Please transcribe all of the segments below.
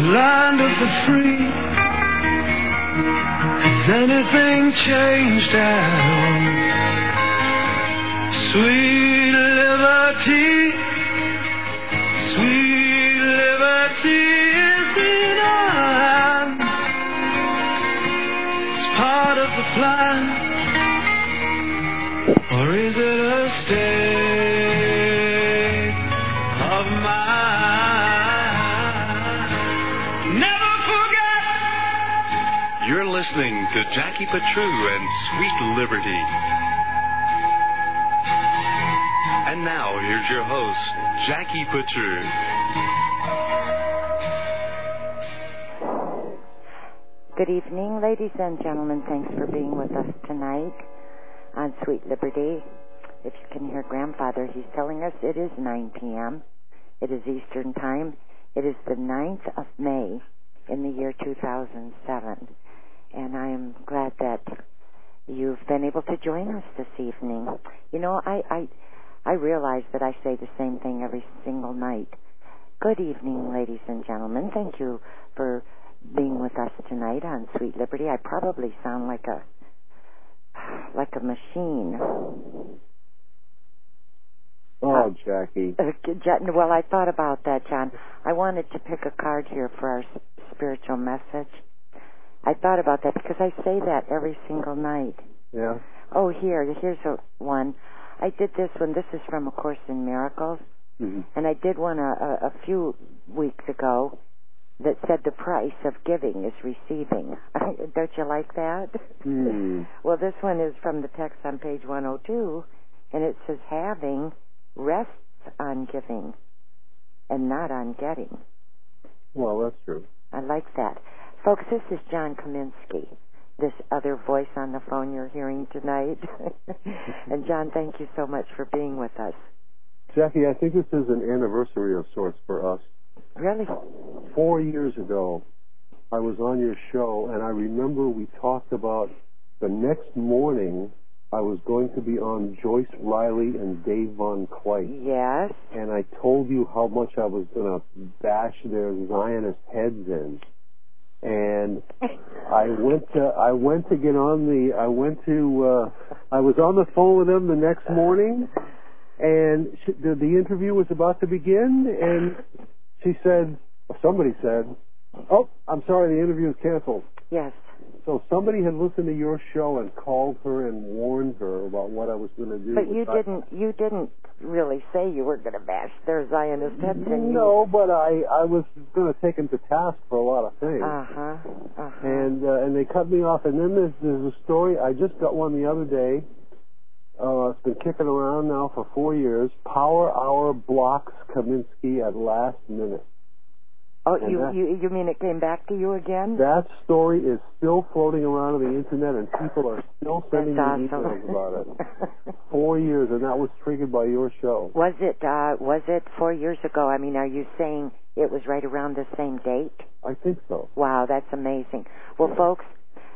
land of the free. Has anything changed at all? Sweet liberty, sweet liberty is in our hands. It's part of the plan, or is it a state of mind? Never forget. You're listening to Jackie Patru and Sweet Liberty. And now, here's your host, Jackie Patru. Good evening, ladies and gentlemen. Thanks for being with us tonight on Sweet Liberty. If you can hear Grandfather, he's telling us it is 9 p.m. It is Eastern Time. It is the 9th of May in the year 2007. And I am glad that you've been able to join us this evening. You know, I realize that I say the same thing every single night. Good evening, ladies and gentlemen. Thank you for being with us tonight on Sweet Liberty. I probably sound like a machine. Oh, Jackie. Well, I thought about that, John. I wanted to pick a card here for our spiritual message. I thought about that because I say that every single night. Yeah. Oh, here's one. I did this one. This is from A Course in Miracles. Mm-hmm. And I did one a few weeks ago that said the price of giving is receiving. Don't you like that? Mm. Well, this one is from the text on page 102, and it says having rests on giving and not on getting. Well, that's true. I like that. Folks, this is John Kaminsky, this other voice on the phone you're hearing tonight. And, John, thank you so much for being with us. Jackie, I think this is an anniversary of sorts for us. Really? 4 years ago, I was on your show, and I remember we talked about the next morning I was going to be on Joyce Riley and Dave Von Kleist. Yes. And I told you how much I was going to bash their Zionist heads in. And I was on the phone with them the next morning, and the interview was about to begin, and somebody said, "Oh, I'm sorry, the interview is canceled." Yes. So somebody had listened to your show and called her and warned her about what I was going to do. But you didn't really say you were going to bash their Zionist heads in. No, but I was going to take them to task for a lot of things. And they cut me off. And then there's a story. I just got one the other day. It's been kicking around now for 4 years. Power Hour blocks Kaminsky at last minute. Oh, you mean it came back to you again? That story is still floating around on the internet, and people are still sending me emails about it. 4 years, and that was triggered by your show. Was it 4 years ago? I mean, are you saying it was right around the same date? I think so. Wow, that's amazing. Well, folks,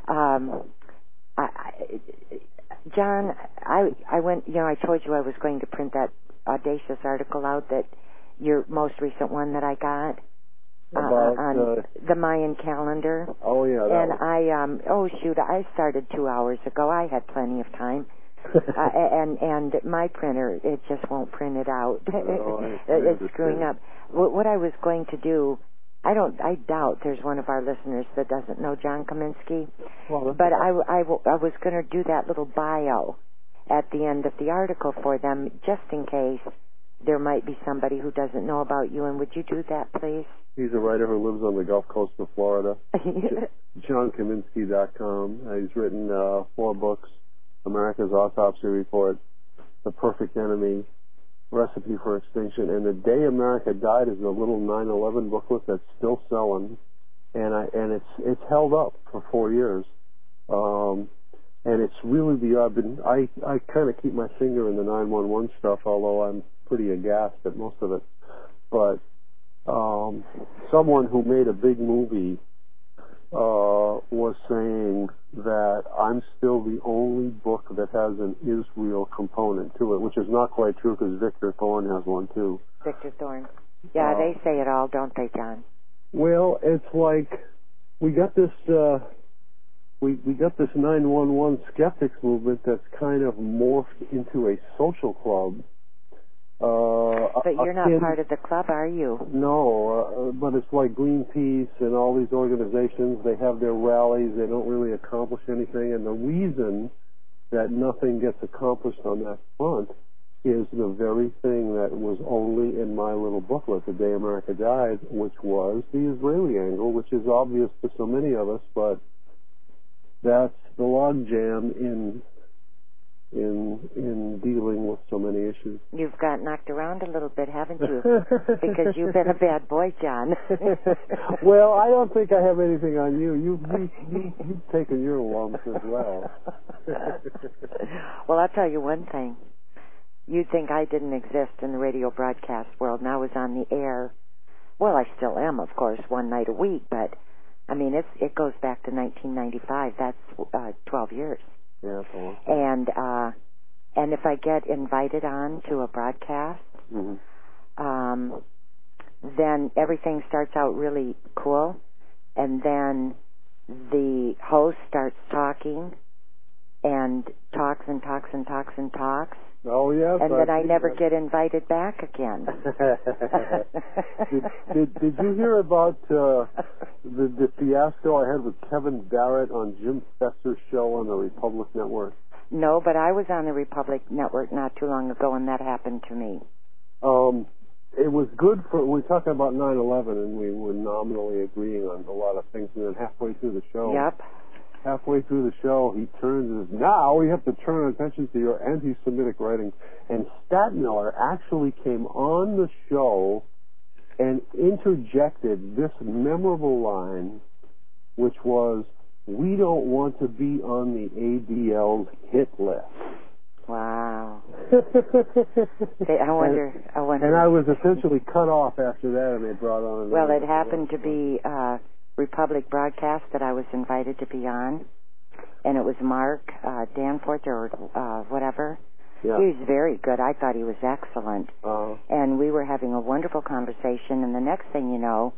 John, I went. You know, I told you I was going to print that audacious article out, that your most recent one that I got. On the Mayan calendar. Oh, yeah. And I started 2 hours ago. I had plenty of time. and my printer, it just won't print it out. It's screwing up. What I was going to do, I doubt there's one of our listeners that doesn't know John Kaminsky. Well, but I was going to do that little bio at the end of the article for them, just in case there might be somebody who doesn't know about you. And would you do that, please? He's a writer who lives on the Gulf Coast of Florida. JohnKaminsky.com. He's written 4 books: America's Autopsy Report, The Perfect Enemy, Recipe for Extinction, and The Day America Died is a little 9/11 booklet that's still selling, and it's held up for 4 years. And it's really I kind of keep my finger in the 911 stuff, although I'm pretty aghast at most of it. But someone who made a big movie was saying that I'm still the only book that has an Israel component to it, which is not quite true because Victor Thorne has one too. Victor Thorne. Yeah, they say it all, don't they, John? Well, it's like we got this we got this 911 skeptics movement that's kind of morphed into a social club. But you're not part of the club, are you? No, but it's like Greenpeace and all these organizations. They have their rallies. They don't really accomplish anything. And the reason that nothing gets accomplished on that front is the very thing that was only in my little booklet, The Day America Died, which was the Israeli angle, which is obvious to so many of us, but that's the logjam in dealing with so many issues. You've got knocked around a little bit, haven't you? Because you've been a bad boy, John. Well, I don't think I have anything on you. You've taken your lumps as well. Well, I'll tell you one thing. You'd think I didn't exist in the radio broadcast world, and I was on the air. Well, I still am, of course, one night a week, but, I mean, it goes back to 1995. That's 12 years. Yeah, cool. And if I get invited on to a broadcast, then everything starts out really cool, and then the host starts talking and talks and talks and talks and talks. Oh, yes. And then I never get invited back again. Did you hear about the fiasco I had with Kevin Barrett on Jim Fesser's show on the Republic Network? No, but I was on the Republic Network not too long ago, and that happened to me. It was good for, we were talking about 9/11, and we were nominally agreeing on a lot of things, and then halfway through the show... Yep. Halfway through the show, he turns and says, now we have to turn our attention to your anti-Semitic writings. And Stadtmiller actually came on the show and interjected this memorable line, which was, we don't want to be on the ADL's hit list. Wow. I wonder. And I was essentially cut off after that, and they brought on... Well, it happened to be... Republic broadcast that I was invited to be on, and it was Mark Danforth or whatever. Yeah. He was very good. I thought he was excellent. And we were having a wonderful conversation, and the next thing you know,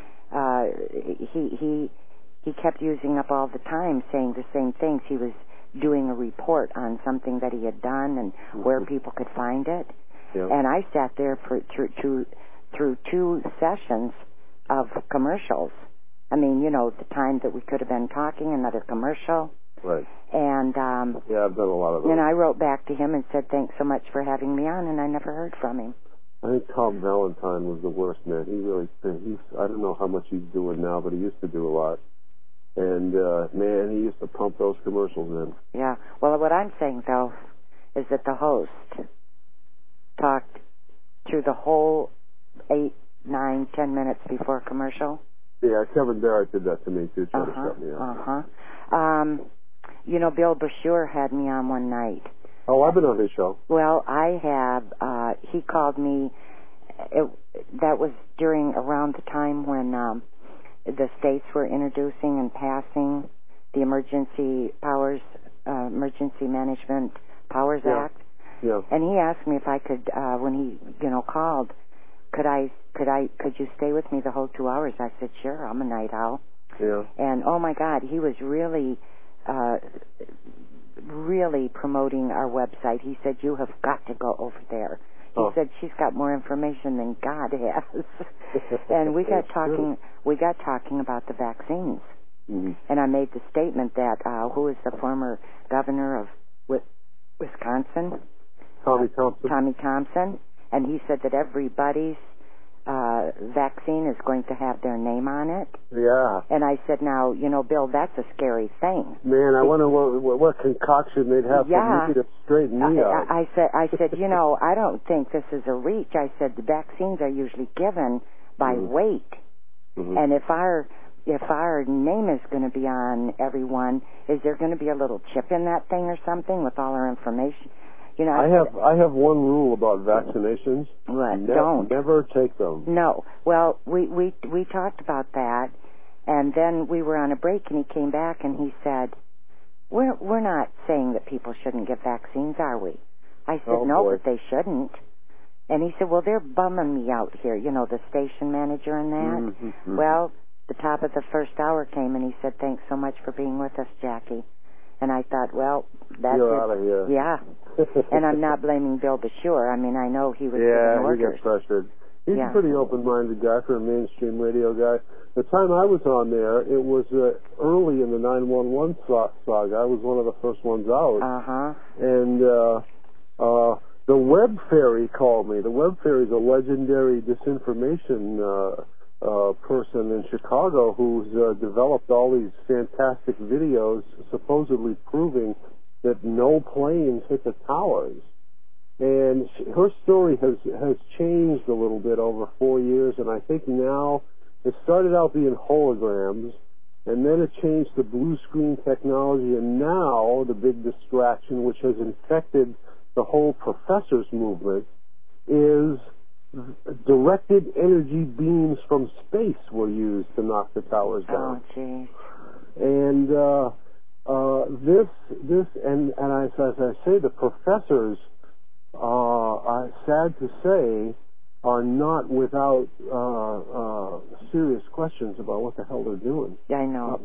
he kept using up all the time saying the same things. He was doing a report on something that he had done and where people could find it. Yeah. And I sat there through 2 sessions of commercials. I mean, you know, the time that we could have been talking, another commercial. Right. And, yeah, I've done a lot of those. And I wrote back to him and said, thanks so much for having me on, and I never heard from him. I think Tom Valentine was the worst, man. He really, I don't know how much he's doing now, but he used to do a lot. And, man, he used to pump those commercials in. Yeah. Well, what I'm saying, though, is that the host talked through the whole 8, 9, 10 minutes before commercial. Yeah, Kevin Barrett did that to me, too, trying to shut me up. You know, Bill Bashir had me on one night. Oh, I've been on his show. Well, I have. He called me. That was around the time when the states were introducing and passing the Emergency Management Powers Act. Yeah. And he asked me if I could, when he, called, could you stay with me the whole 2 hours? I said, sure, I'm a night owl. Yeah. And, oh, my God, he was really promoting our website. He said, you have got to go over there. He said, she's got more information than God has. And we got talking about the vaccines. Mm-hmm. And I made the statement that, who is the former governor of Wisconsin? Tommy Thompson. Tommy Thompson. And he said that everybody's vaccine is going to have their name on it. Yeah. And I said, now, Bill, that's a scary thing. Man, I wonder what concoction they'd have for me to straighten me out. I said, I don't think this is a reach. I said the vaccines are usually given by weight. Mm-hmm. And if our name is going to be on everyone, is there going to be a little chip in that thing or something with all our information? I have one rule about vaccinations. What? Don't. Never take them. No. Well, we talked about that, and then we were on a break, and he came back and he said, "We're not saying that people shouldn't get vaccines, are we?" I said, "No, but they shouldn't." And he said, well, they're bumming me out here, the station manager and that. Mm-hmm. Well, the top of the first hour came, and he said, thanks so much for being with us, Jackie. And I thought, well, that's You're out of here. Yeah. And I'm not blaming Bill Bashur. I mean, I know he was giving orders. Yeah, he gets pressured. He's Yeah. a pretty open-minded guy for a mainstream radio guy. The time I was on there, it was early in the 911 saga. I was one of the first ones out. Uh-huh. And the Web Fairy called me. The Web Fairy is a legendary disinformation person in Chicago who's developed all these fantastic videos supposedly proving that no planes hit the towers. And her story has changed a little bit over 4 years, and I think now it started out being holograms, and then it changed to blue screen technology, and now the big distraction, which has infected the whole professors movement, is directed energy beams from space were used to knock the towers down. Oh, geez. And this, and as I say, the professors, sad to say, are not without serious questions about what the hell they're doing. Yeah, I know.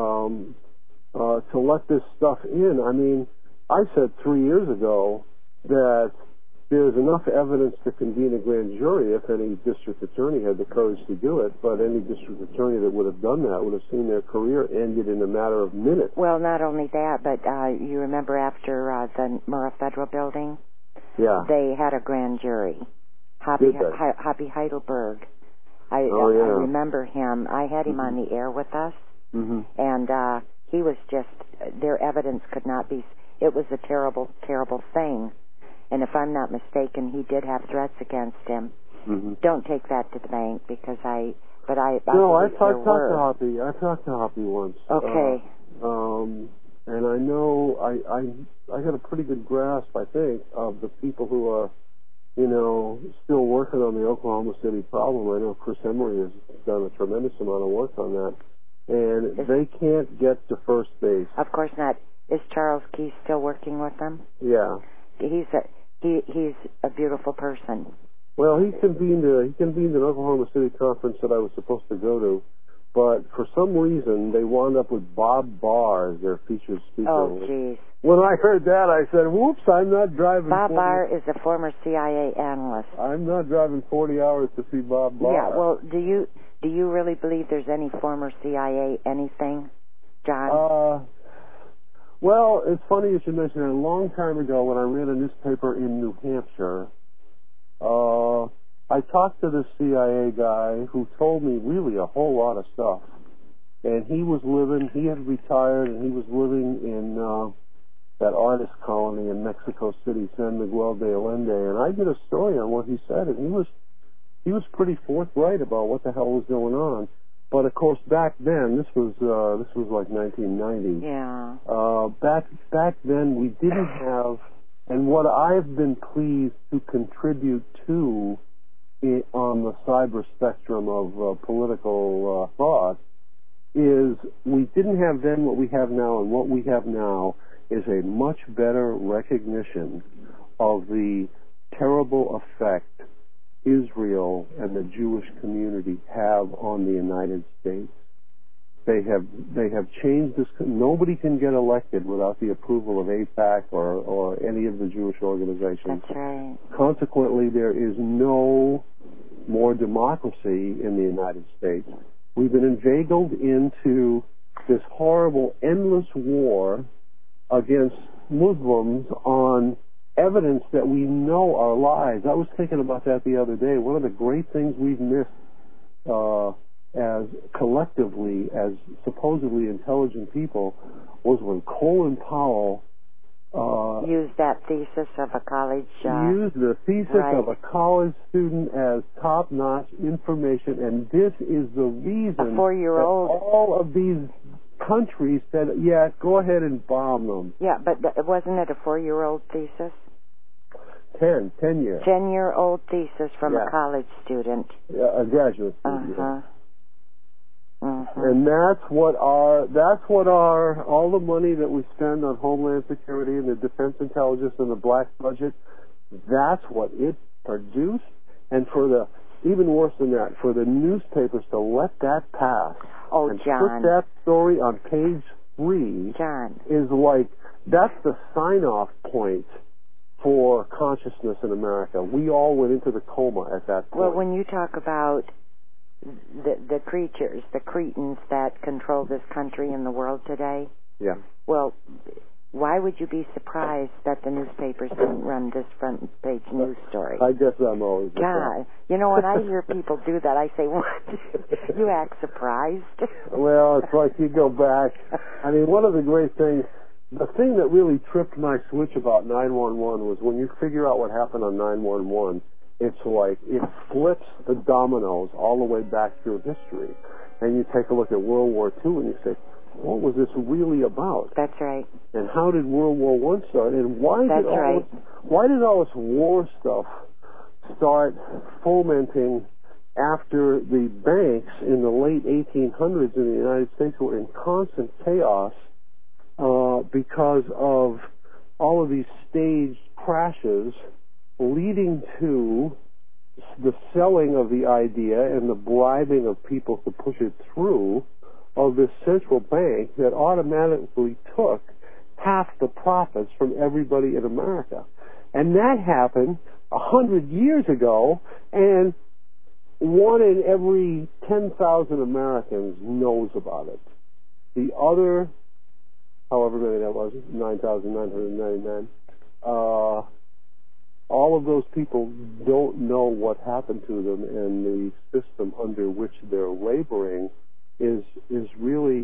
To let this stuff in, I mean, I said 3 years ago that there's enough evidence to convene a grand jury if any district attorney had the courage to do it, but any district attorney that would have done that would have seen their career ended in a matter of minutes. Well, not only that, but you remember after the Murrah Federal Building? Yeah. They had a grand jury. Hoppy Heidelberg. I remember him. I had him on the air with us, and he was just, their evidence could not be, it was a terrible, terrible thing. And if I'm not mistaken, he did have threats against him. Don't take that to the bank because I talked to Hoppy. I talked to Hoppy once. Okay. And I know I got a pretty good grasp, I think, of the people who are, still working on the Oklahoma City problem. I know Chris Emery has done a tremendous amount of work on that, and they can't get to first base. Of course not. Is Charles Key still working with them? Yeah. He's a beautiful person. Well, he convened an Oklahoma City conference that I was supposed to go to, but for some reason they wound up with Bob Barr as their featured speaker. Oh, jeez. When I heard that, I said, "Whoops! I'm not driving." Bob Barr is a former CIA analyst. I'm not driving 40 hours to see Bob Barr. Yeah. Well, do you really believe there's any former CIA anything, John? Well, it's funny you should mention it. A long time ago, when I ran a newspaper in New Hampshire, I talked to this CIA guy who told me really a whole lot of stuff. And he had retired, and he was living in that artist colony in Mexico City, San Miguel de Allende. And I did a story on what he said, and he was pretty forthright about what the hell was going on. But of course, back then, this was like 1990. Yeah. Back then, we didn't have, and what I've been pleased to contribute to on the cyber spectrum of political thought is we didn't have then what we have now, and what we have now is a much better recognition of the terrible effect Israel and the Jewish community have on the United States. They have changed this. Nobody can get elected without the approval of AIPAC or any of the Jewish organizations. That's right. Consequently, there is no more democracy in the United States. We've been inveigled into this horrible, endless war against Muslims on evidence that we know are lies. I was thinking about that the other day. One of the great things we've missed as collectively, as supposedly intelligent people, was when Colin Powell used that thesis of a college... used the thesis of a college student as top-notch information, and this is the reason a 4-year-old. that all of these countries said, yeah, go ahead and bomb them. Yeah, but wasn't it a 4-year-old thesis? 10 years. 10-year-old thesis from a college student. A graduate student. Uh-huh. And that's what our all the money that we spend on Homeland Security and the Defense Intelligence and the black budget, that's what it produced, and even worse than that, for the newspapers to let that pass and John, put that story on page 3 John, is like, that's the sign-off point for consciousness in America. We all went into the coma at that point. Well, when you talk about the creatures, the cretins that control this country and the world today, yeah. Well, why would you be surprised that the newspapers didn't run this front page news story? I guess I'm always God, you know, when I hear people do that, I say, what? You act surprised? Well, it's like you go back. I mean, one of the great things, the thing that really tripped my switch about 911 was when you figure out what happened on 911, it's like it flips the dominoes all the way back through history. And you take a look at World War II and you say, what was this really about? That's right. And how did World War I start? And why did all this war stuff start fomenting after the banks in the late 1800s in the United States were in constant chaos because of all of these staged crashes leading to the selling of the idea and the bribing of people to push it through of this central bank that automatically took half the profits from everybody in America. And that happened 100 years ago, and 1 in every 10,000 Americans knows about it. The other, however many that was, 9,999, all of those people don't know what happened to them, and the system under which they're laboring is really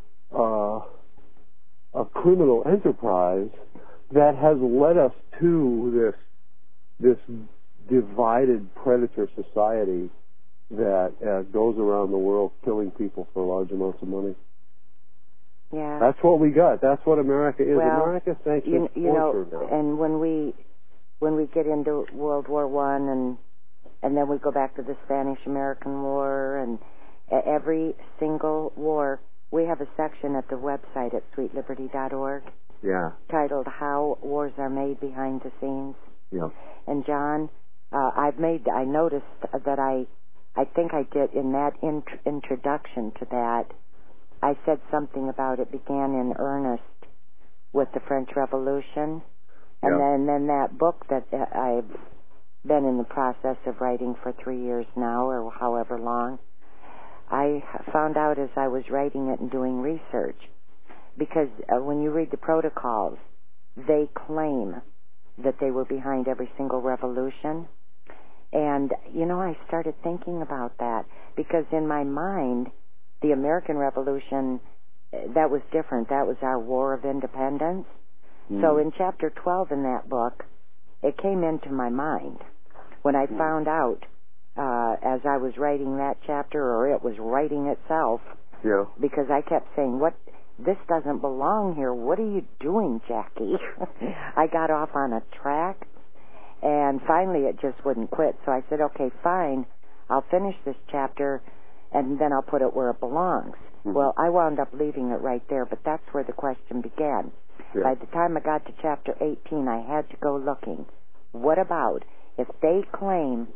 a criminal enterprise that has led us to this divided predator society that goes around the world killing people for large amounts of money. Yeah, that's what we got. That's what America is. Well, America sanctions torture now. And when we get into World War I and then we go back to the Spanish-American War and every single war, we have a section at the website at sweetliberty.org titled How Wars Are Made Behind the Scenes. Yeah. And John, I noticed that I think I did in that introduction to that, I said something about it began in earnest with the French Revolution. And then that book that I've been in the process of writing for 3 years now, or however long, I found out as I was writing it and doing research, because when you read the protocols, they claim that they were behind every single revolution. And, you know, I started thinking about that, because in my mind, the American Revolution, that was different. That was our War of Independence. So in chapter 12 in that book, it came into my mind when I found out as I was writing that chapter, or it was writing itself, because I kept saying, this doesn't belong here. What are you doing, Jackie? I got off on a track, and finally it just wouldn't quit. So I said, okay, fine, I'll finish this chapter, and then I'll put it where it belongs. Well, I wound up leaving it right there, but that's where the question began. By the time I got to chapter 18, I had to go looking. What about if they claim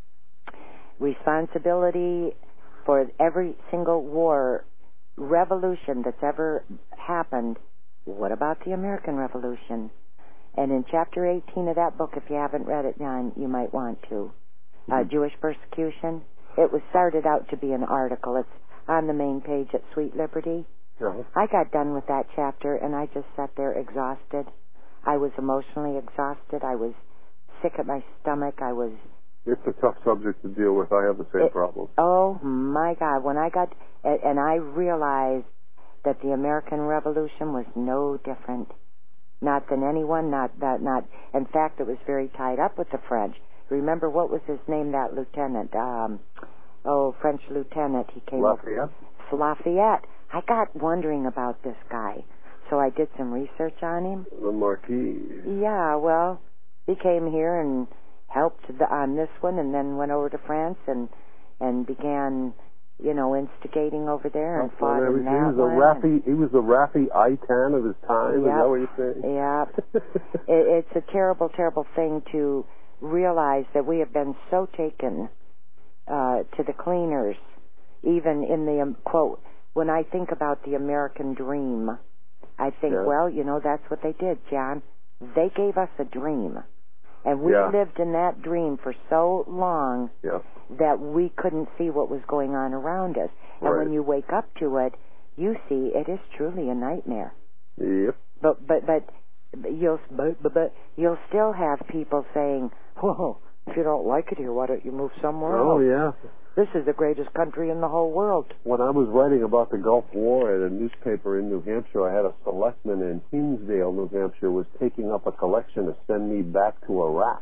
responsibility for every single war, revolution that's ever happened? What about the American Revolution? And in chapter 18 of that book, if you haven't read it, John, you might want to. Jewish persecution. It was started out to be an article. It's on the main page at Sweet Liberty. I got done with that chapter, and I just sat there exhausted. I was emotionally exhausted. I was sick at my stomach. It's a tough subject to deal with. I have the same problem. Oh, my God. When I got... And I realized that the American Revolution was no different. Not than anyone, not... In fact, it was very tied up with the French. Remember, what was his name, that lieutenant? French lieutenant. He came... Lafayette. I got wondering about this guy, so I did some research on him. The Marquis. Yeah, well, he came here and helped on this one, and then went over to France and began, instigating over there and fought in that one. He was the Rafi Eitan of his time. Is that what you're saying? Yeah. It's a terrible, terrible thing to realize that we have been so taken to the cleaners, even in the quote. When I think about the American dream, I think, well, you know, that's what they did, John. They gave us a dream. And we lived in that dream for so long that we couldn't see what was going on around us. And when you wake up to it, you see it is truly a nightmare. Yep. But you'll still have people saying, "Whoa, if you don't like it here, why don't you move somewhere else? Oh yeah. This is the greatest country in the whole world." When I was writing about the Gulf War at a newspaper in New Hampshire, I had a selectman in Hinsdale, New Hampshire, was taking up a collection to send me back to Iraq.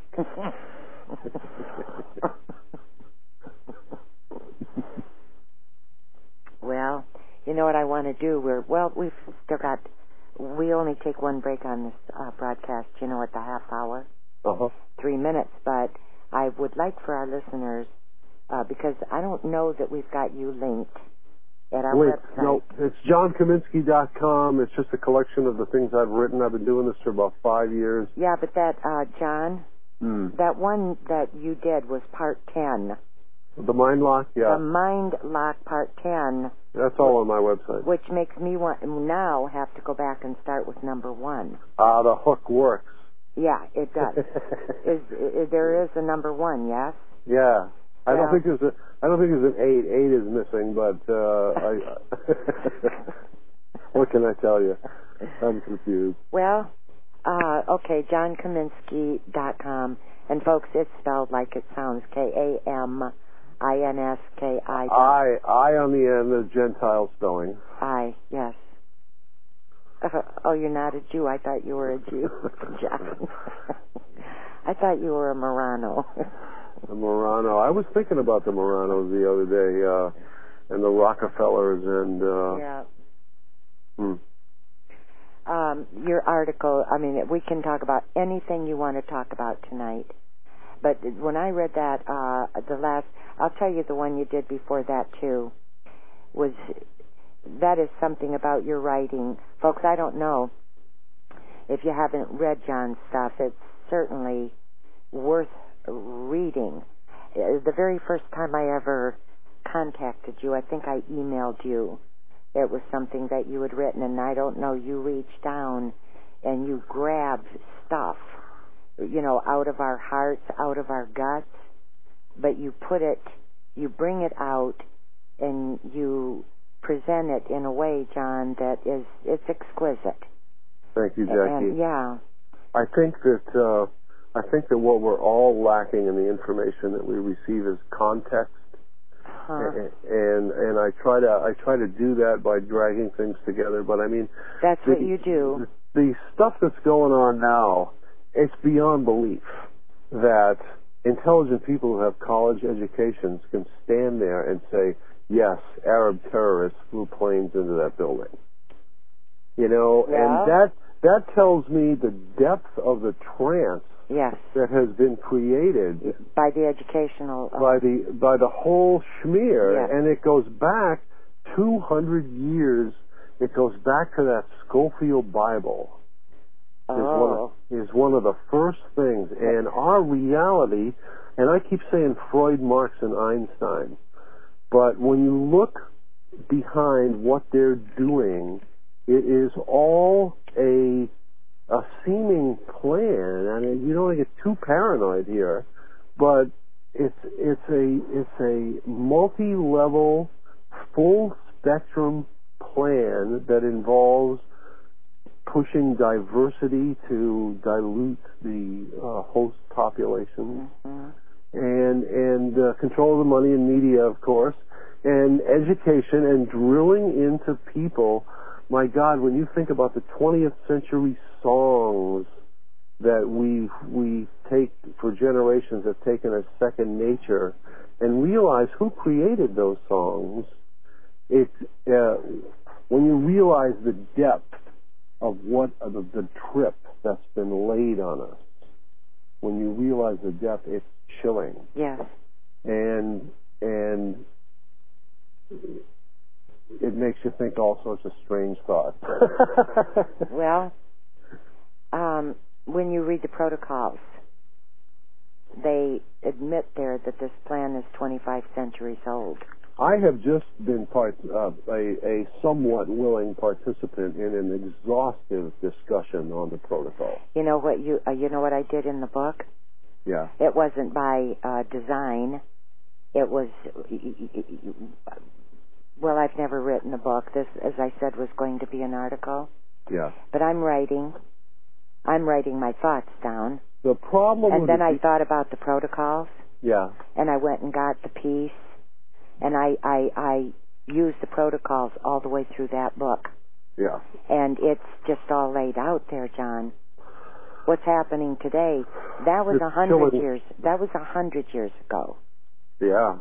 Well, you know what I want to do? We only take one break on this broadcast, you know, at the half hour. 3 minutes, but I would like for our listeners, because I don't know that we've got you linked at our website. No, it's JohnKaminsky.com. It's just a collection of the things I've written. I've been doing this for about 5 years. Yeah, but that, John, that one that you did was part 10. The Mind Lock, The Mind Lock part 10. That's all on my website. Which makes me now have to go back and start with number 1. The hook works. Yeah, it does. There is a number 1, yes? Yeah. I don't think there's an 8. 8 is missing, but what can I tell you? I'm confused. Well, okay, JohnKaminsky.com. And folks, it's spelled like it sounds, KAMINSKI. I on the end, the Gentile spelling. I, yes. Oh, you're not a Jew. I thought you were a Jew, John. I thought you were a Marrano. A Marrano. I was thinking about the Marranos the other day, and the Rockefellers, and your article. I mean, we can talk about anything you want to talk about tonight. But when I read that, I'll tell you the one you did before that too, that is something about your writing. Folks, I don't know if you haven't read John's stuff. It's certainly worth reading. The very first time I ever contacted you, I think I emailed you. It was something that you had written, and I don't know, you reached down and you grabbed stuff, you know, out of our hearts, out of our guts, but you bring it out and you present it in a way, John, that it's exquisite. Thank you, Jackie. And, I think that what we're all lacking in the information that we receive is context. And I try to do that by dragging things together, but I mean, that's what you do. The stuff that's going on now, it's beyond belief that intelligent people who have college educations can stand there and say, yes, Arab terrorists flew planes into that building. You know, and that tells me the depth of the trance that has been created by the educational by the whole schmear, and it goes back 200 years. It goes back to that Schofield Bible. Is one of the first things, and our reality. And I keep saying Freud, Marx, and Einstein, but when you look behind what they're doing, it is all a seeming plan. I mean, you don't want to get too paranoid here, but it's a multi-level, full spectrum plan that involves pushing diversity to dilute the host population, and control of the money and media, of course, and education and drilling into people. My God, when you think about the 20th century songs that we take for generations, have taken as second nature, and realize who created those songs, when you realize the depth of what the trip that's been laid on us, when you realize the depth, it's chilling. Yes. And it makes you think all sorts of strange thoughts. Well, when you read the protocols, they admit there that this plan is 25 centuries old. I have just been a somewhat willing participant in an exhaustive discussion on the protocol. You know what you know what I did in the book? Yeah. It wasn't by design. It was, well, I've never written a book. This, as I said, was going to be an article. Yeah. But I'm writing my thoughts down. The problem and with then I thought about the protocols. Yeah. And I went and got the piece, and I used the protocols all the way through that book. Yeah. And it's just all laid out there, John. What's happening today? That was 100 years. That was 100 years ago. Yeah.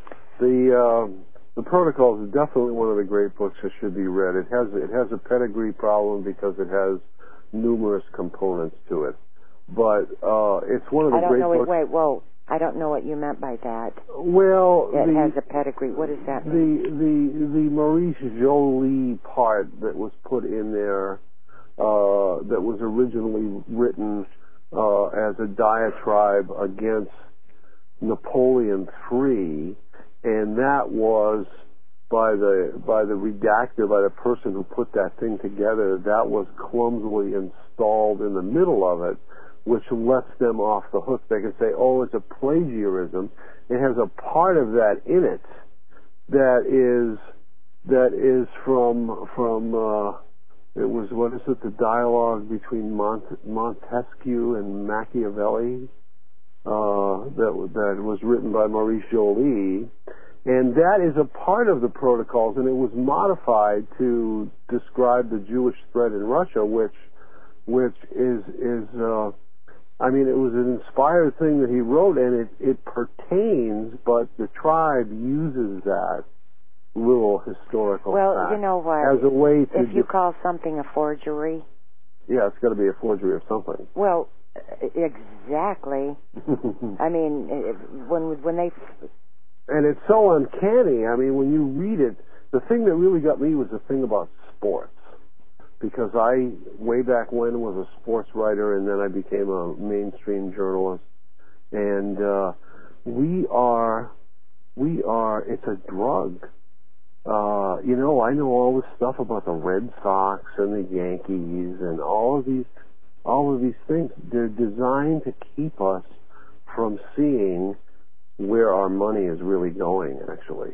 The Protocols is definitely one of the great books that should be read. It has a pedigree problem because it has numerous components to it. But it's one of the great books. I don't know what you meant by that. Well, it has a pedigree. What does that mean? The Maurice Joly part that was put in there, that was originally written as a diatribe against Napoleon III, and that was by the redactor, by the person who put that thing together, that was clumsily installed in the middle of it, which lets them off the hook. They can say, oh, it's a plagiarism. It has a part of that in it that is from it was, what is it, the dialogue between Montesquieu and Machiavelli, that was written by Maurice Joly, and that is a part of the Protocols, and it was modified to describe the Jewish threat in Russia, which is I mean, it was an inspired thing that he wrote, and it pertains, but the tribe uses that little historical fact, you know what, as a way to... If you call something a forgery... Yeah, it's got to be a forgery of something. Well, exactly. I mean, when they... And it's so uncanny. I mean, when you read it, the thing that really got me was the thing about sports. Because I, way back when, was a sports writer, and then I became a mainstream journalist. And we are, it's a drug. You know, I know all this stuff about the Red Sox and the Yankees and all of these things. They're designed to keep us from seeing where our money is really going, actually.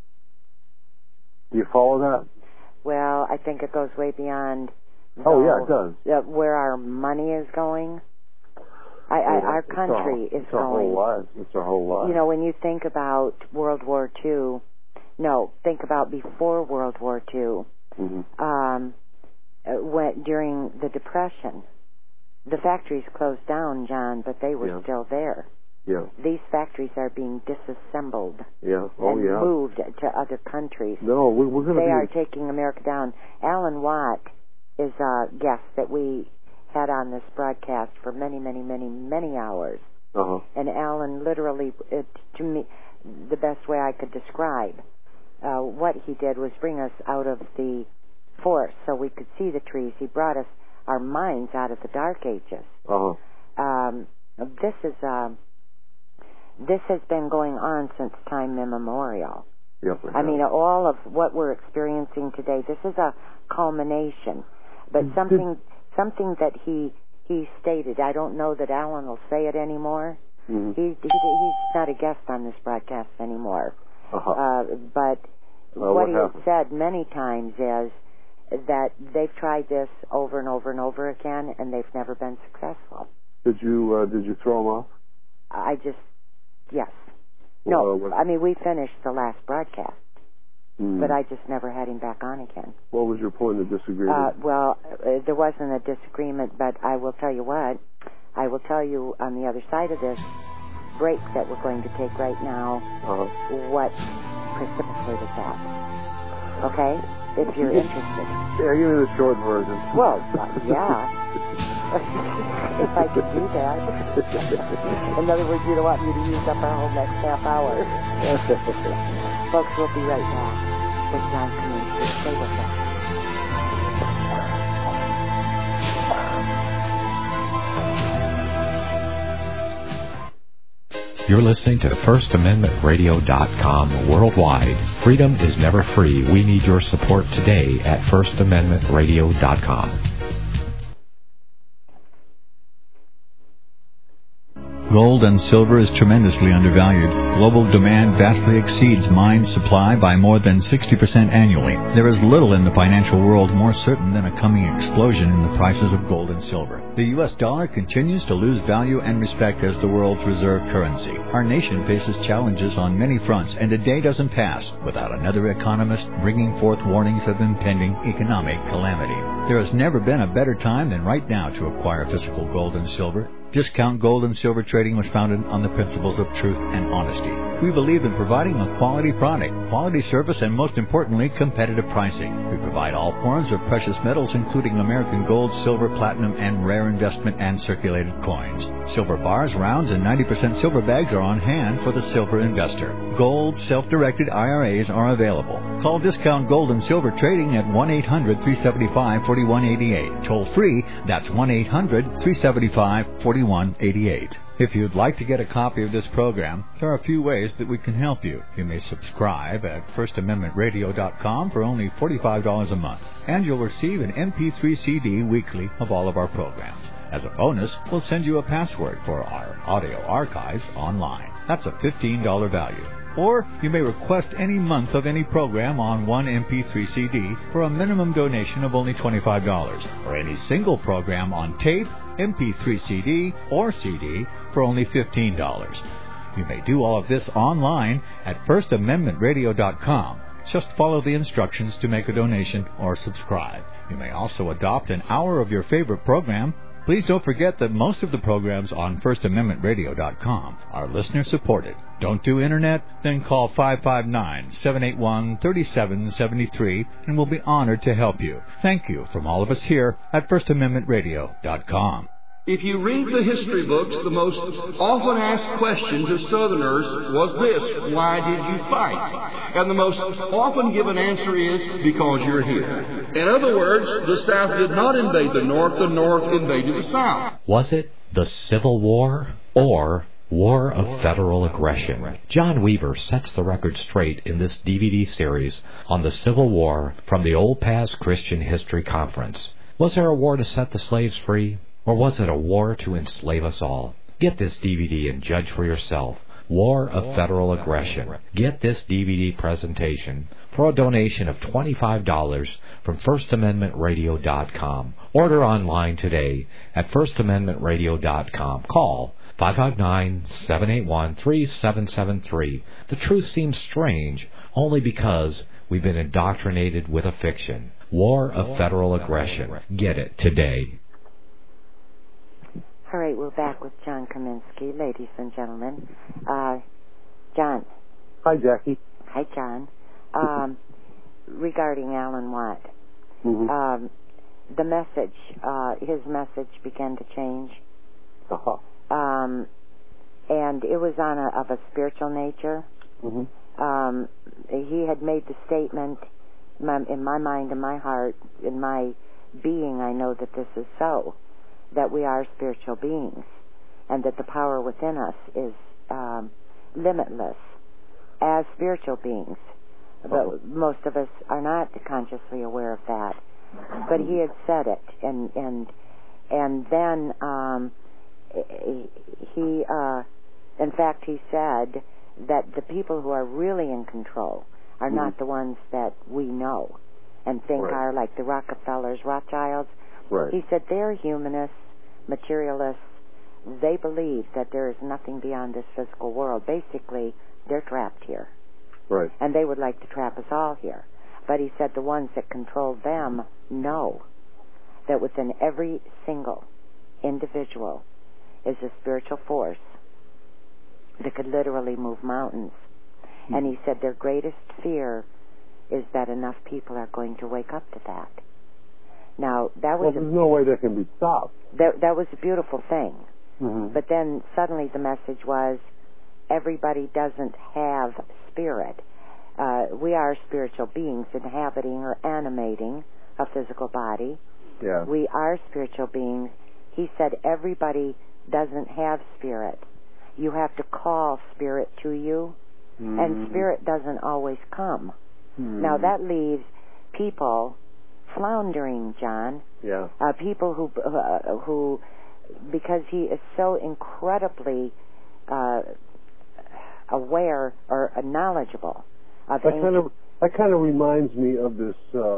Do you follow that? Well, I think it goes way beyond... Oh, yeah, it does. Where our money is going. Our country is going... It's our whole life. You know, when you think about World War II... No, think about before World War II. Mm-hmm. During the Depression. The factories closed down, John, but they were still there. Yeah. These factories are being disassembled and moved to other countries. No, we're going to They are taking America down. Alan Watt is a guest that we had on this broadcast for many, many, many, many hours. Uh-huh. And Alan literally, to me, the best way I could describe what he did was bring us out of the forest so we could see the trees. He brought us, our minds, out of the Dark Ages. Uh-huh. This has been going on since time immemorial. Yep, I mean, all of what we're experiencing today, this is a culmination. But something that he stated, I don't know that Alan will say it anymore. Mm-hmm. He's not a guest on this broadcast anymore. Uh-huh. But what he has said many times is that they've tried this over and over and over again, and they've never been successful. Did you throw him off? Yes. No, I mean, we finished the last broadcast, but I just never had him back on again. What was your point of disagreement? There wasn't a disagreement, but I will tell you what. I will tell you on the other side of this break that we're going to take right now what precipitated that. Okay? If you're interested. Yeah, give me the short version. Well, yeah. If I could do that. In other words, you don't want me to use up our whole next half hour. Folks, we'll be right back with John Kaminsky. Stay with us. You're listening to FirstAmendmentRadio.com worldwide. Freedom is never free. We need your support today at FirstAmendmentRadio.com. Gold and silver is tremendously undervalued. Global demand vastly exceeds mine supply by more than 60% annually. There is little in the financial world more certain than a coming explosion in the prices of gold and silver. The U.S. dollar continues to lose value and respect as the world's reserve currency. Our nation faces challenges on many fronts, and a day doesn't pass without another economist bringing forth warnings of impending economic calamity. There has never been a better time than right now to acquire physical gold and silver. Discount Gold and Silver Trading was founded on the principles of truth and honesty. We believe in providing a quality product, quality service, and most importantly, competitive pricing. We provide all forms of precious metals, including American gold, silver, platinum, and rare investment and circulated coins. Silver bars, rounds, and 90% silver bags are on hand for the silver investor. Gold self-directed IRAs are available. Call Discount Gold and Silver Trading at 1-800-375-4188. Toll free, that's 1-800-375-4188. If you'd like to get a copy of this program, there are a few ways that we can help you. You may subscribe at FirstAmendmentRadio.com for only $45 a month, and you'll receive an MP3 CD weekly of all of our programs. As a bonus, we'll send you a password for our audio archives online. That's a $15 value. Or you may request any month of any program on one MP3 CD for a minimum donation of only $25, or any single program on tape, MP3 CD, or CD for only $15. You may do all of this online at FirstAmendmentRadio.com. Just follow the instructions to make a donation or subscribe. You may also adopt an hour of your favorite program. Please don't forget that most of the programs on FirstAmendmentRadio.com are listener-supported. Don't do Internet? Then call 559-781-3773 and we'll be honored to help you. Thank you from all of us here at FirstAmendmentRadio.com. If you read the history books, the most often asked question to Southerners was this: why did you fight? And the most often given answer is, because you're here. In other words, the South did not invade the North invaded the South. Was it the Civil War or War of Federal Aggression? John Weaver sets the record straight in this DVD series on the Civil War from the Old Past Christian History Conference. Was there a war to set the slaves free? Or was it a war to enslave us all? Get this DVD and judge for yourself. War of Federal Aggression. Get this DVD presentation for a donation of $25 from FirstAmendmentRadio.com. Order online today at FirstAmendmentRadio.com. Call 559-781-3773. The truth seems strange only because we've been indoctrinated with a fiction. War of Federal Aggression. Get it today. All right, we're back with John Kaminsky, ladies and gentlemen. John. Hi, Jackie. Hi, John. Regarding Alan Watt, the message, his message began to change. Uh-huh. And it was of a spiritual nature. He had made the statement, in my mind, in my heart, in my being, I know that this is so, that we are spiritual beings, and that the power within us is limitless as spiritual beings. But most of us are not consciously aware of that. But he had said it, and then he, in fact, he said that the people who are really in control are not the ones that we know and think are like the Rockefellers, Rothschilds. Right. He said they're humanists, materialists. They believe that there is nothing beyond this physical world. Basically, they're trapped here. Right. And they would like to trap us all here. But he said the ones that control them know that within every single individual is a spiritual force that could literally move mountains. And he said their greatest fear is that enough people are going to wake up to that. Now, that was there's no way that can be stopped. That was a beautiful thing. But then suddenly the message was, everybody doesn't have spirit. We are spiritual beings inhabiting or animating a physical body. Yeah. We are spiritual beings. He said everybody doesn't have spirit. you have to call Spirit to you, and Spirit doesn't always come. Now that leaves people floundering, John. Yeah. People who, because he is so incredibly aware or knowledgeable of that kind of reminds me of this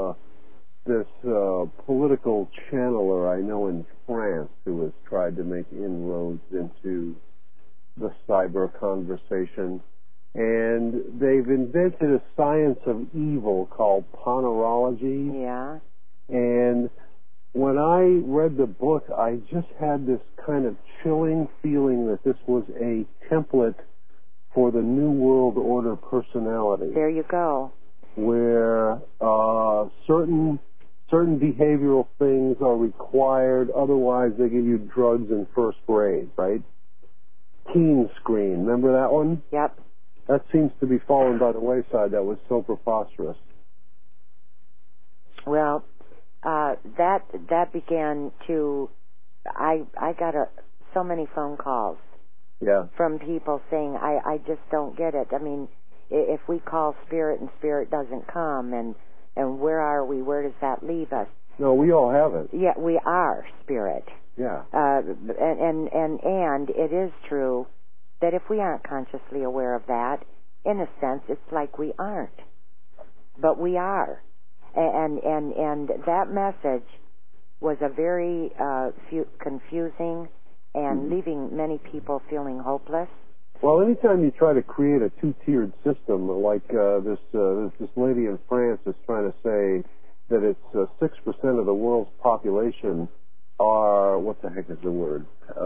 political channeler I know in France who has tried to make inroads into the cyber conversation. And they've invented a science of evil called ponerology. Yeah. And when I read the book, I just had this kind of chilling feeling that this was a template for the New World Order personality. There you go. Where certain behavioral things are required, otherwise they give you drugs in first grade, right? Teen Screen, remember that one? Yep. That seems to be fallen by the wayside. That was so preposterous. Well, that began to. I got so many phone calls. Yeah. From people saying, I just don't get it. I mean, if we call Spirit and Spirit doesn't come, and where are we? Where does that leave us? No, we all have it. Yeah, we are Spirit. Yeah. And it is true that if we aren't consciously aware of that, in a sense, it's like we aren't. But we are. And that message was a very confusing and leaving many people feeling hopeless. Well, anytime you try to create a two-tiered system, like this lady in France is trying to say that it's 6% of the world's population are, what the heck is the word?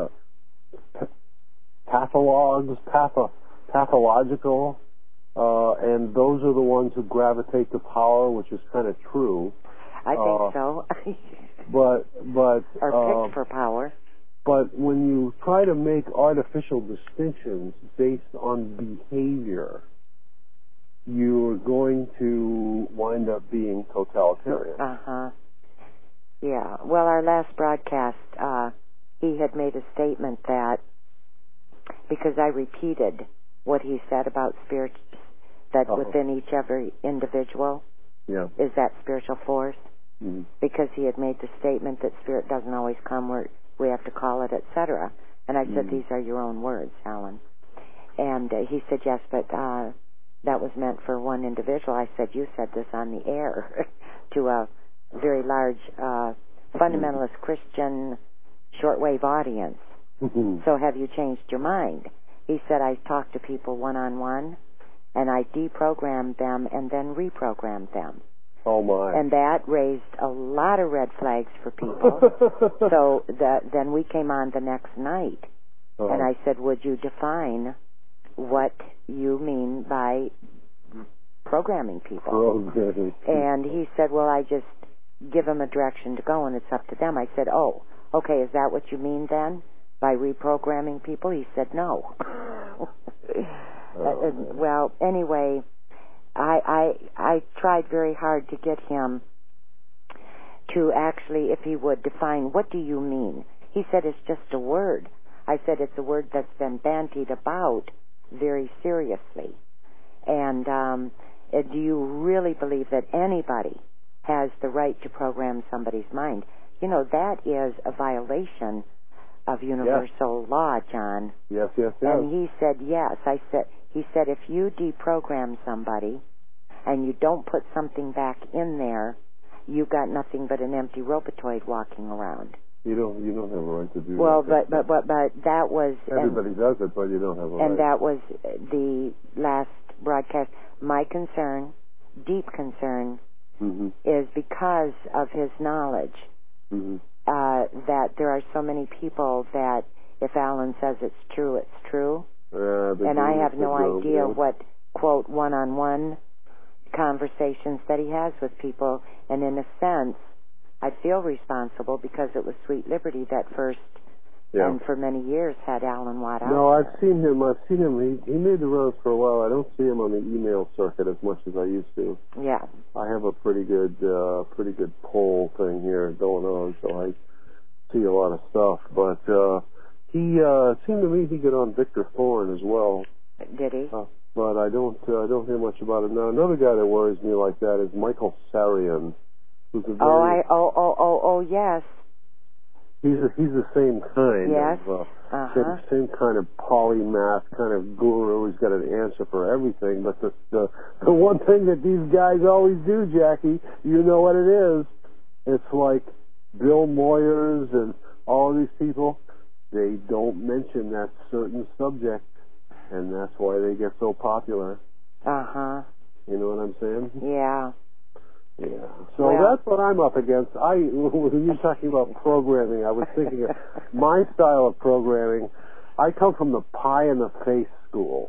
Pathological, and those are the ones who gravitate to power, which is kind of true. I think so. but or picked for power. But when you try to make artificial distinctions based on behavior, you're going to wind up being totalitarian. Yeah. Well, our last broadcast, he had made a statement that, because I repeated what he said about spirits, that within each every individual is that spiritual force, because he had made the statement that Spirit doesn't always come where we have to call it, etc. And I said, these are your own words, Alan. And he said, yes, but that was meant for one individual. I said, you said this on the air to a very large fundamentalist Christian shortwave audience. So have you changed your mind? He said, I talk to people one-on-one, and I deprogram them and then reprogram them. Oh, my. And that raised a lot of red flags for people. So then we came on the next night, and I said, would you define what you mean by programming people? And he said, well, I just give them a direction to go, and it's up to them. I said, oh, okay, is that what you mean then, by reprogramming people? He said, no. Well, anyway, I tried very hard to get him to actually, if he would, define, what do you mean? He said, it's just a word. I said, it's a word that's been bandied about very seriously. And do you really believe that anybody has the right to program somebody's mind? You know, that is a violation of universal law, John. Yes. And he said, yes. He said, if you deprogram somebody and you don't put something back in there, you've got nothing but an empty robotoid walking around. You don't have a right to do that. Well, but that was... Everybody does it, but you don't have a right. And that was the last broadcast. My concern, deep concern, is because of his knowledge, that there are so many people that if Alan says it's true, it's true. And I have no idea what, quote, one-on-one conversations that he has with people. And in a sense, I feel responsible because it was Sweet Liberty that first and for many years had Alan Watt out. No, I've seen him. He made the rounds for a while. I don't see him on the email circuit as much as I used to. Yeah. I have a pretty good poll thing here going on, so I see a lot of stuff. But He seemed to me he got on Victor Thorne as well. Did he? But I don't hear much about him now. Another guy that worries me like that is Michael Sarian, who's a very yes. He's the same kind. Yes. Of, same kind of polymath kind of guru. He's got an answer for everything. But the one thing that these guys always do, Jackie, you know what it is. It's like Bill Moyers and all of these people. They don't mention that certain subject, and that's why they get so popular. You know what I'm saying? Yeah. Yeah. So that's what I'm up against. When you're talking about programming, I was thinking of my style of programming. I come from the pie in the face school.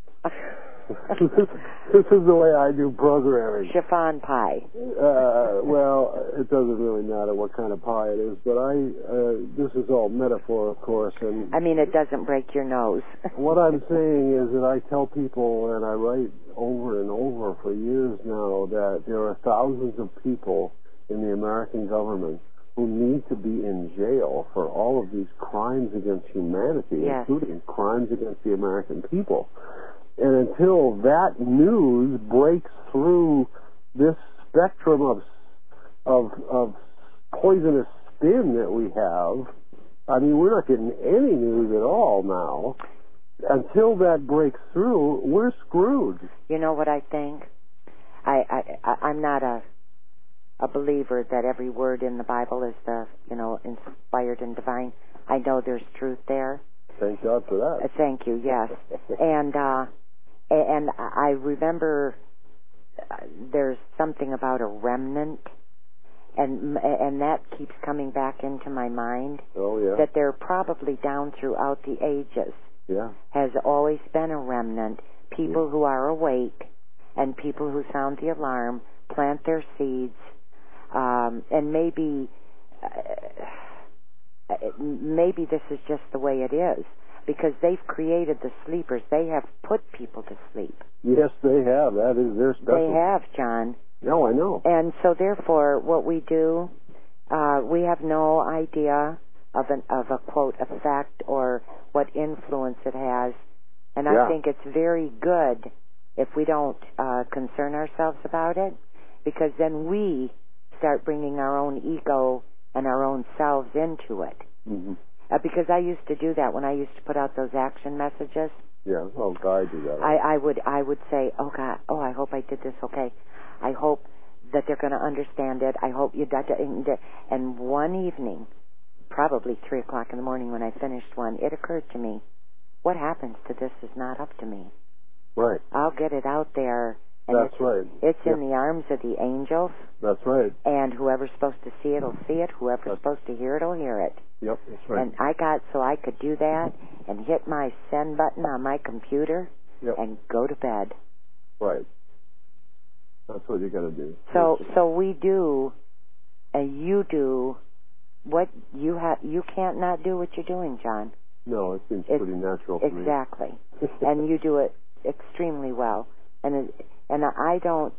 This is the way I do programming. Chiffon pie. Well, it doesn't really matter what kind of pie it is, but this is all metaphor, of course. And I mean, it doesn't break your nose. What I'm saying is that I tell people, and I write over and over for years now, that there are thousands of people in the American government who need to be in jail for all of these crimes against humanity, including crimes against the American people. And until that news breaks through this spectrum of poisonous spin that we have, I mean, we're not getting any news at all now. Until that breaks through, we're screwed. You know what I think? I'm not a believer that every word in the Bible is inspired and divine. I know there's truth there. Thank God for that. Thank you. Yes, and I remember there's something about a remnant, and that keeps coming back into my mind. Oh yeah. That they're probably down throughout the ages. Yeah. Has always been a remnant. People who are awake and people who sound the alarm, plant their seeds, and maybe this is just the way it is, because they've created the sleepers. They have put people to sleep. Yes, they have. That is their special. They have, John. No, I know. And so, therefore, what we do, we have no idea of a quote effect or what influence it has. And I think it's very good if we don't concern ourselves about it, because then we start bringing our own ego and our own selves into it. Mm-hmm. Because I used to do that when I used to put out those action messages. Yeah, oh, God, I do that. I would say, oh, God, I hope I did this okay. I hope that they're going to understand it. I hope you... And one evening, probably 3 o'clock in the morning when I finished one, it occurred to me, what happens to this is not up to me. Right. I'll get it out there. And That's right. It's in the arms of the angels. That's right. And whoever's supposed to see it will see it. Whoever's supposed to hear it will hear it. Yep, that's right. And I got so I could do that and hit my send button on my computer and go to bed. Right. That's what you got to do. So we do, and you do what you have. You can't not do what you're doing, John. No, it seems pretty natural to me. Exactly. And you do it extremely well. And I don't.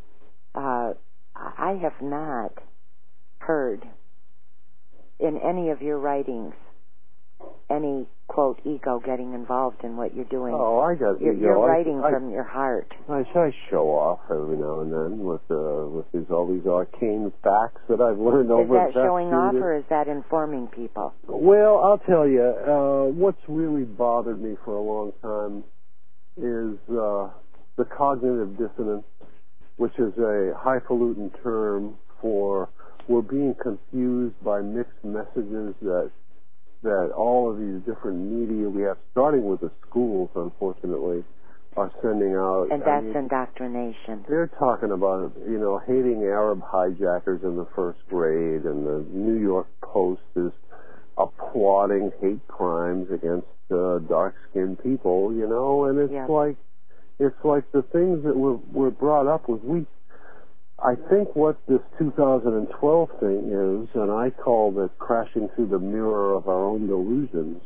I have not heard in any of your writings any, quote, ego getting involved in what you're doing. Oh, I got ego. You're writing from your heart. I show off every now and then with all these arcane facts that I've learned over the past. Is that showing off or is that informing people? Well, I'll tell you, what's really bothered me for a long time is the cognitive dissonance, which is a highfalutin term for we're being confused by mixed messages that all of these different media we have, starting with the schools, unfortunately, are sending out. And that's indoctrination. They're talking about, hating Arab hijackers in the first grade, and the New York Post is applauding hate crimes against dark-skinned people, and it's like the things that we're brought up with. I think what this 2012 thing is, and I call the crashing through the mirror of our own delusions,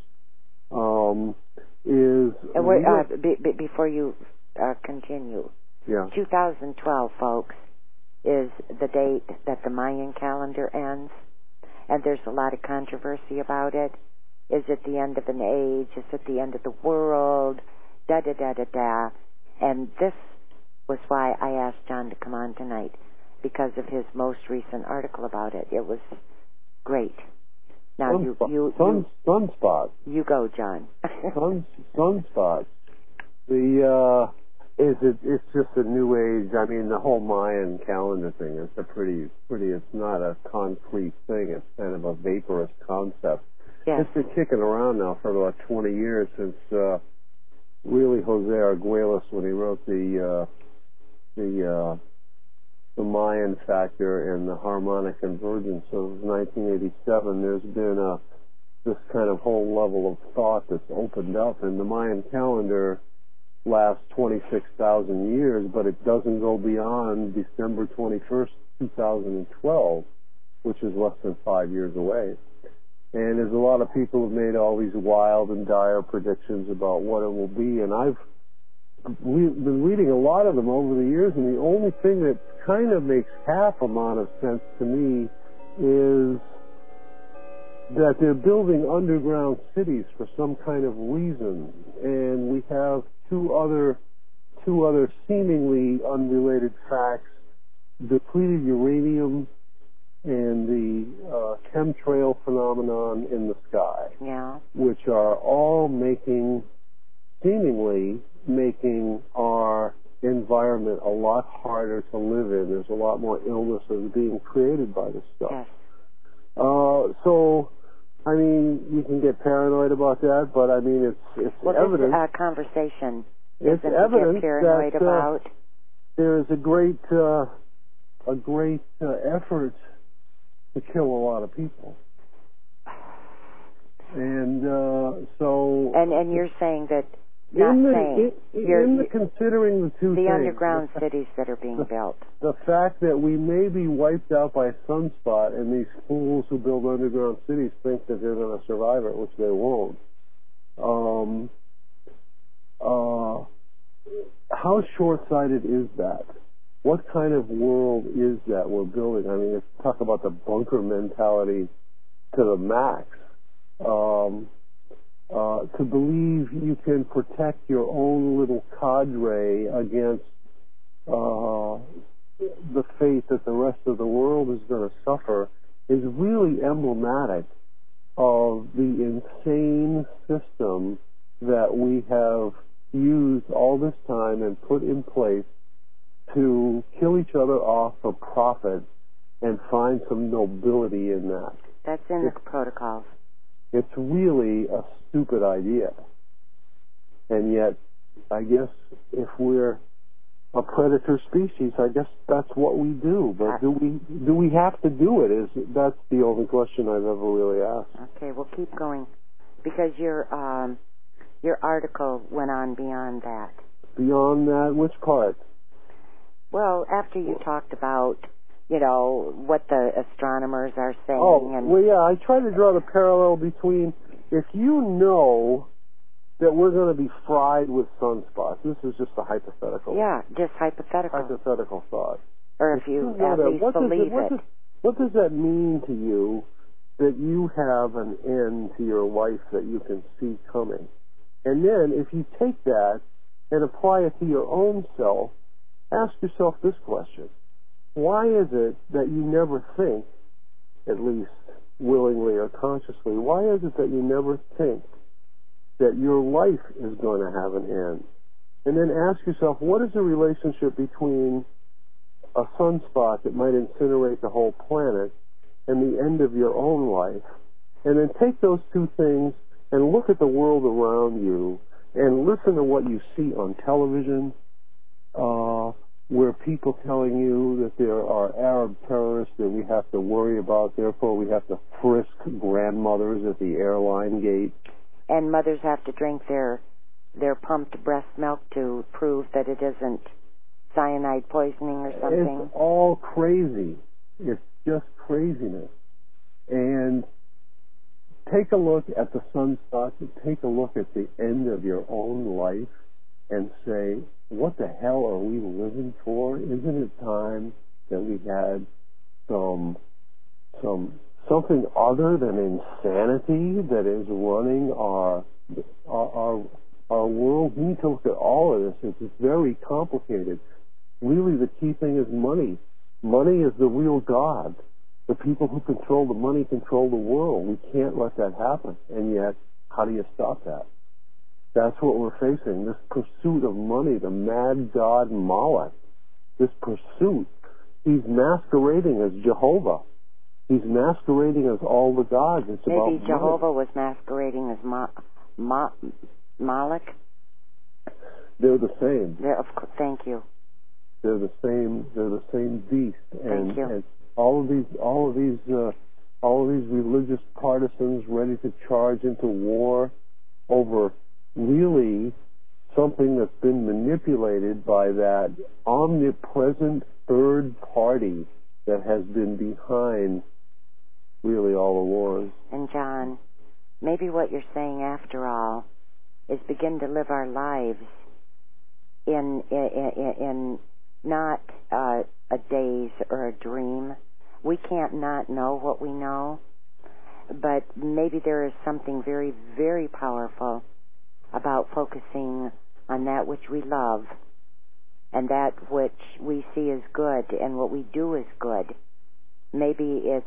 is... before you continue, 2012, folks, is the date that the Mayan calendar ends, and there's a lot of controversy about it, Is it the end of an age? Is it the end of the world? Da-da-da-da-da. And this was why I asked John to come on tonight, because of his most recent article about it. It was great. Now, sunspots. You go, John. Sunspots. It's just a new age. I mean, the whole Mayan calendar thing is a pretty. It's not a concrete thing. It's kind of a vaporous concept. Yes. It's been kicking around now for about 20 years since really Jose Arguelles, when he wrote the Mayan Factor and the Harmonic Convergence of 1987. There's been this kind of whole level of thought that's opened up, and the Mayan calendar lasts 26,000 years, but it doesn't go beyond December 21st, 2012, which is less than 5 years away. And there's a lot of people who've made all these wild and dire predictions about what it will be, and we've been reading a lot of them over the years, and the only thing that kind of makes half amount of sense to me is that they're building underground cities for some kind of reason, and we have two other seemingly unrelated facts: depleted uranium and the chemtrail phenomenon in the sky, which are all seemingly making our environment a lot harder to live in. There's a lot more illnesses being created by this stuff. Yes. So, I mean, you can get paranoid about that, but I mean, it's evidence. This conversation it's isn't evidence to get paranoid that about. There is a great effort to kill a lot of people, and so. And you're saying that. Considering the two things, underground cities that are being built. The fact that we may be wiped out by a sunspot, and these fools who build underground cities think that they're going to survive it, which they won't. How short-sighted is that? What kind of world is that we're building? I mean, let's talk about the bunker mentality to the max. To believe you can protect your own little cadre against the fate that the rest of the world is going to suffer is really emblematic of the insane system that we have used all this time and put in place to kill each other off for profit and find some nobility in that. That's in the protocols. It's really a stupid idea. And yet, I guess if we're a predator species, I guess that's what we do. But do we have to do it? That's the only question I've ever really asked. Okay, we'll keep going, because your article went on beyond that. Beyond that, which part? Well, after you talked about, what the astronomers are saying. I try to draw the parallel between, if you know that we're going to be fried with sunspots, this is just a hypothetical. Yeah, just hypothetical. Hypothetical thought. Or if you at least believe it. What does that mean to you that you have an end to your life that you can see coming? And then, if you take that and apply it to your own self, ask yourself this question. Why is it that you never think, at least willingly or consciously, why is it that you never think that your life is going to have an end? And then ask yourself, what is the relationship between a sunspot that might incinerate the whole planet and the end of your own life? And then take those two things and look at the world around you and listen to what you see on television, where people telling you that there are Arab terrorists that we have to worry about, therefore we have to frisk grandmothers at the airline gate. And mothers have to drink their pumped breast milk to prove that it isn't cyanide poisoning or something. It's all crazy. It's just craziness. And take a look at the sunspots, take a look at the end of your own life and say, what the hell are we living for? Isn't it time that we had some something other than insanity that is running our world. We need to look at all of this. It's very complicated. Really, the key thing is money. Money is the real God. The people who control the money control the world. We can't let that happen. And yet, how do you stop that? That's what we're facing. This pursuit of money, the mad god Moloch. This pursuit. He's masquerading as Jehovah. He's masquerading as all the gods. It's about maybe Jehovah was masquerading as Moloch. They're the same. Thank you. They're the same. They're the same beast. Thank you. And all of these religious partisans ready to charge into war over really something that's been manipulated by that omnipresent third party that has been behind really all the wars. And John, maybe what you're saying after all is begin to live our lives in not a daze or a dream. We can't not know what we know, but maybe there is something very, very powerful about focusing on that which we love and that which we see as good and what we do is good. Maybe it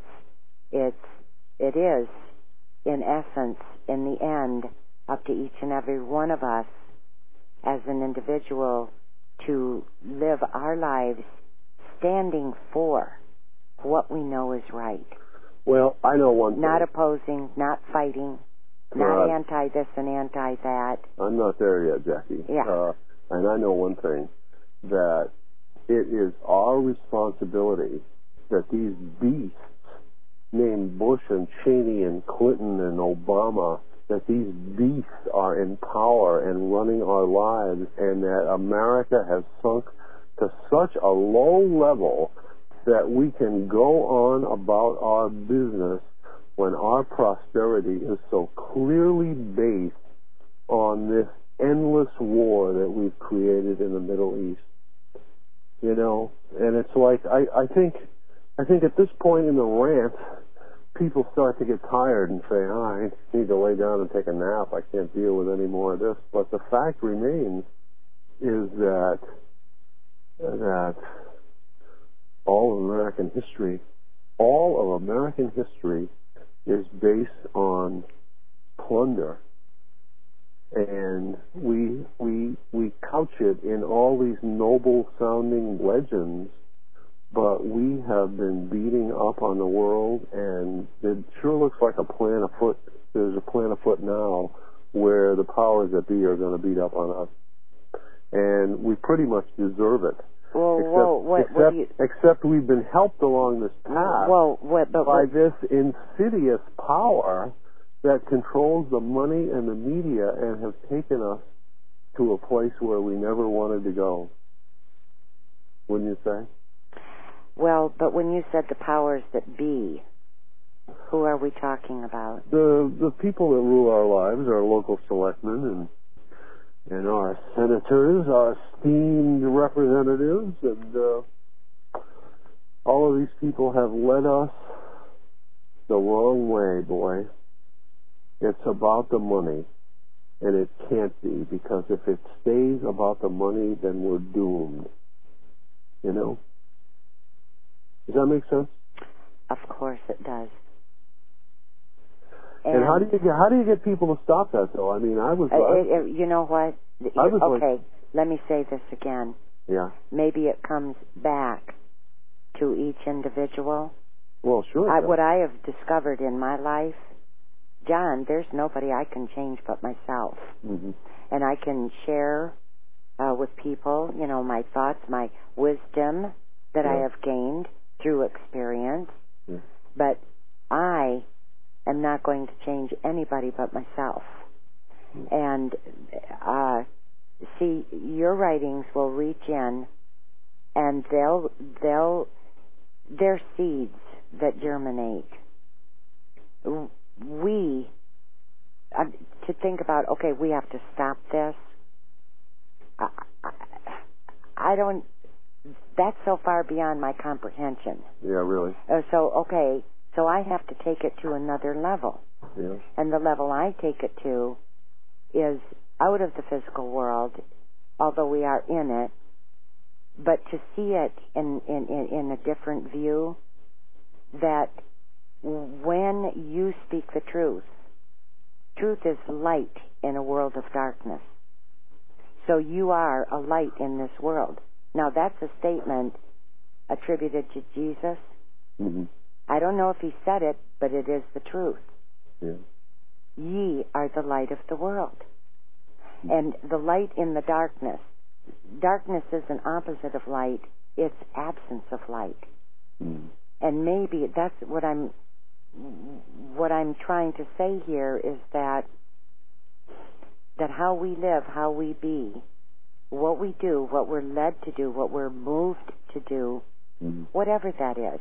is, in essence, in the end, up to each and every one of us as an individual to live our lives standing for what we know is right. Well, I know one thing. Not opposing, not fighting, not anti this and anti that. I'm not there yet, Jackie. Yeah. And I know one thing, that it is our responsibility that these beasts named Bush and Cheney and Clinton and Obama, that these beasts are in power and running our lives, and that America has sunk to such a low level that we can go on about our business when our prosperity is so clearly based on this endless war that we've created in the Middle East. You know, and it's like, I think at this point in the rant, people start to get tired and say, I need to lay down and take a nap. I can't deal with any more of this. But the fact remains is that all of American history is based on plunder. And we couch it in all these noble-sounding legends, but we have been beating up on the world, and it sure looks like a plan afoot. There's a plan afoot now where the powers that be are going to beat up on us, and we pretty much deserve it. Except we've been helped along this path by this insidious power that controls the money and the media and has taken us to a place where we never wanted to go. Wouldn't you say? Well, but when you said the powers that be, who are we talking about? The people that rule our lives, our local selectmen and our senators, our esteemed representatives, and all of these people have led us the wrong way, boy. It's about the money, and it can't be, because if it stays about the money, then we're doomed. You know? Does that make sense? Of course it does. And how do you get people to stop that, though? I mean, you know what? Let me say this again. Yeah. Maybe it comes back to each individual. Well, sure. What I have discovered in my life, John, there's nobody I can change but myself. Mm-hmm. And I can share with people, you know, my thoughts, my wisdom that I have gained through experience. Yeah. But I am not going to change anybody but myself. And see, your writings will reach in, and they're seeds that germinate. We to think about, okay, we have to stop this. I don't. That's so far beyond my comprehension. Yeah, really. So, okay, So I have to take it to another level. Yeah. And the level I take it to is out of the physical world, although we are in it, but to see it in a different view, that when you speak the truth is light in a world of darkness. So you are a light in this world. Now that's a statement attributed to Jesus. Mm-hmm. I don't know if he said it, but it is the truth. Yeah. Ye are the light of the world. And the light in the darkness. Darkness is an opposite of light. It's absence of light. Mm. And maybe that's what I'm trying to say here is that how we live, how we be, what we do, what we're led to do, what we're moved to do, whatever that is,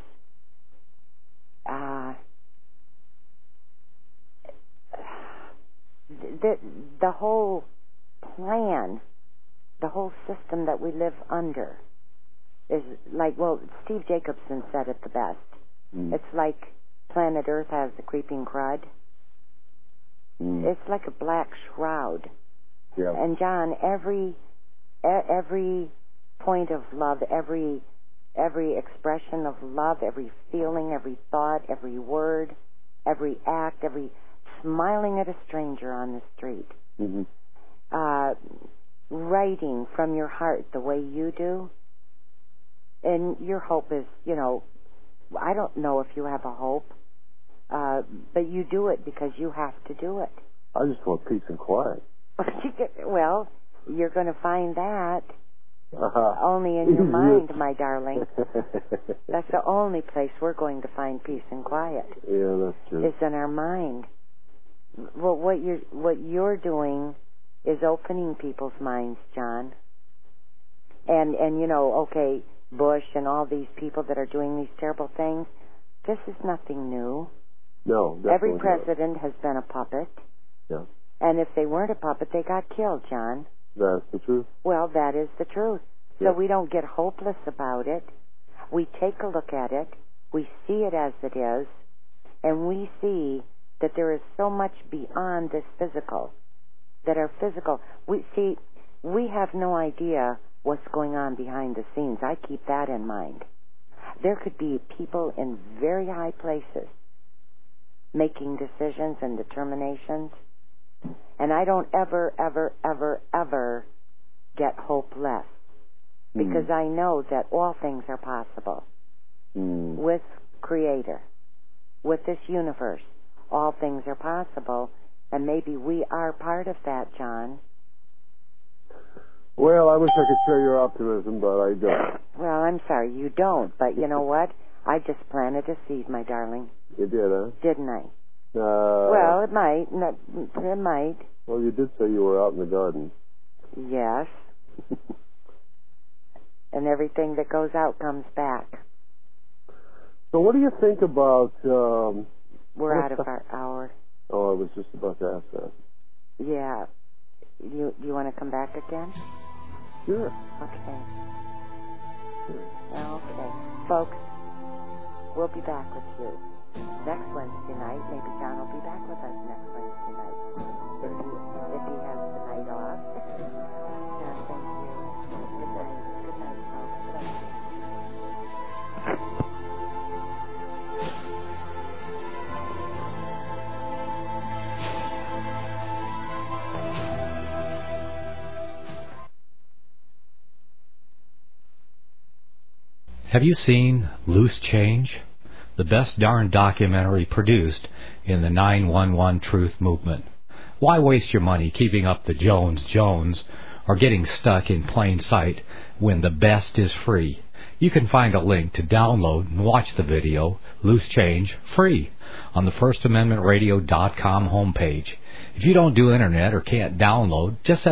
the whole plan, the whole system that we live under is like, well, Steve Jacobson said it the best. It's like planet Earth has the creeping crud. It's like a black shroud. Yeah. And John, every point of love, every expression of love, every feeling, every thought, every word, every act, every smiling at a stranger on the street, writing from your heart the way you do, and your hope is, I don't know if you have a hope, but you do it because you have to do it. I just want peace and quiet. Well, you're going to find that only in your mind, my darling. That's the only place we're going to find peace and quiet. Yeah, that's true. Is in our mind. Well, what you're doing is opening people's minds, John. And okay, Bush and all these people that are doing these terrible things, this is nothing new. No, definitely every president has been a puppet. Yeah. And if they weren't a puppet, they got killed, John. That's the truth. Well, that is the truth. Yeah. So we don't get hopeless about it. We take a look at it. We see it as it is. And we see that there is so much beyond this physical. That our physical... We have no idea what's going on behind the scenes. I keep that in mind. There could be people in very high places making decisions and determinations. And I don't ever, ever, ever, ever get hopeless. Because I know that all things are possible. With Creator. With this universe. All things are possible. And maybe we are part of that, John. Well, I wish I could share your optimism, but I don't. Well, I'm sorry, you don't. But you know what? I just planted a seed, my darling. You did, huh? Didn't I? Well, it might. It might. Well, you did say you were out in the garden. Yes. And everything that goes out comes back. So what do you think about... We're out of our hour. Oh, I was just about to ask that. Yeah. You want to come back again? Sure. Okay. Okay. Folks, we'll be back with you next Wednesday night. Maybe John will be back with us next Wednesday night. If he has the night off. Yeah, thank you. Good night. Good night, folks. Have you seen Loose Change? The best darn documentary produced in the 911 Truth movement. Why waste your money keeping up the Jones or getting stuck in plain sight when the best is free? You can find a link to download and watch the video, Loose Change, free on the FirstAmendmentRadio.com homepage. If you don't do internet or can't download, just